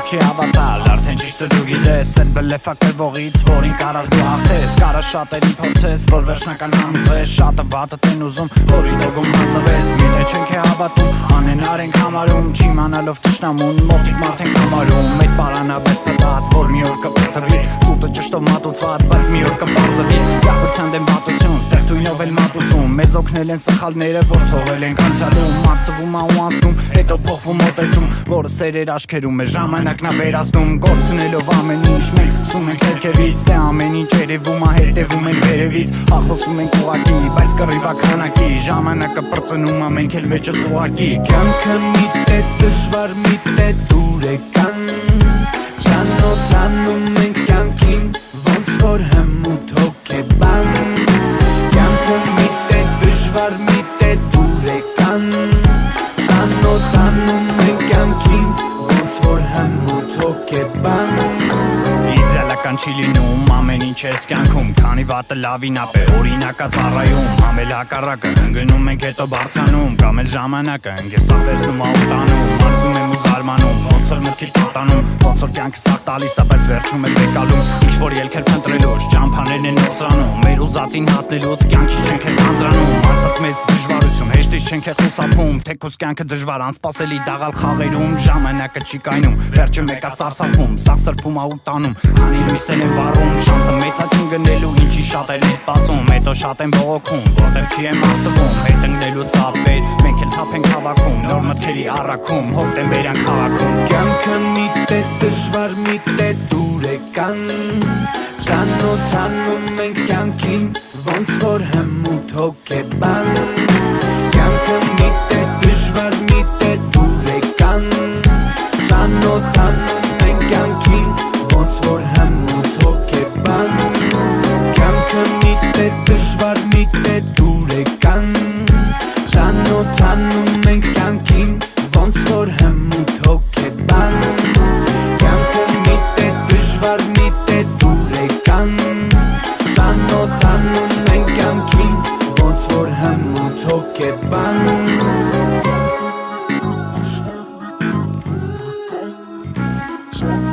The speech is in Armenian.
չի հավատալ, արդեն ճիշտը դու գիտես, այդ բլեֆակերվողից, որին կարաս դու հաղթես, կարա շատերին փորձես, որ վերջնական համոզվես, շատը վատը տեն ուզում, որի դոգում հանձնվես, միտե չենք է հավատում, անենար ենք համարում, չիմանալով թշնամուն, մոտիկ մարդ ենք համարում, այդ պարանաբես պտած, որ մի օր կպտվի, սուտը ճշտով մատուցված, բայց մի օր կպարզվի, գաղության դեմ վատություն, ստեղ թույնով էլ մատուցում, մեզ օգնել են սխալները, որ թողել ենք անցյալում, մարսվում ու անցնում, հետո փոխվում մոտեցում, որը սերեր աչքերում է ժամանակն է վերացնում, կորցնելով ամեն ինչ, մենք սկսում ենք հերքերից, դե ամեն ինչ երևում է, հետևում են վերևից, ախոսում ենք ուղակի, բայց կռիվա քանակի, ժամանակը պրծնում է, մենք էլ մեջը ծուղակի, կյանքը միտե դժվար, միտե դուր է կան, ծանոթանում ենք կյանքին, ոնց որ հմուտ հոգեբան, կյանքը միտե դժվար, միտե դուր է կան, ծանոթանում ենք կյանքին, ոնց որ հմուտ հոգեբան, իդեալական չի լինում, ամեն ինչ ես կյանքում, քանի վատը լավին ապե, օրինակա ծառայում, ամել հակառակը, ընկնում ենք հետո բարձանում, կամ էլ ժամանակը, ընկես ավերցնում աուտանում, ասում եմ ու զարմանում, ոնց որ մտքի տատանում, ոնց որ կյանքը սաղ տալիս է, բայց վերջում էլ բեկալում, ինչ-որ ելքեր փնտրելուց, ճամփաներն են նոսրանում, մեր ուզածին հասնելուց, կյանքից չենք է ցանցրանում, անցած մեծ դժվարություն, հեշտից չենք է խուսափում, թեկուզ կյանքը դժվար, անսպասելի դաղալ խաղերում, ժամանակը չի կայնում, վերջը մեկա սարսափում, սաղ սրբում աուտանում, քանի լույսեր են վառում, շանսը մեծ է չընկնելու, ինչի շատերն են սպասում, հետո շատ են բողոքում, որտեղ չի եմ արսվում, հետ ընկնելուց ապեր, մենք էլ թափ ենք հավաքում, նոր մտքերի առաքում, հոկտեմբերյան քաղաքում, կյանքը միտե դժվար, միտե դուր է կան, ծանոթանում ենք կյանքին, ոնց որ հմուտ հոգեբան, կյանքը միտե դժվար, միտե դուր է կան, ծանոթանում ենք կյանքին, ոնց որ հմուտ հոգեբան, կյանքը միտե դժվար, միտե դուր է կան, ծանոթանում ենք կյանքին, ոնց որ հմուտ հոգեբան, կյանքը միտե դժվար, միտե դուր է կան, ծանոթանում ենք կյանքին, ոնց որ հմուտ հոգեբան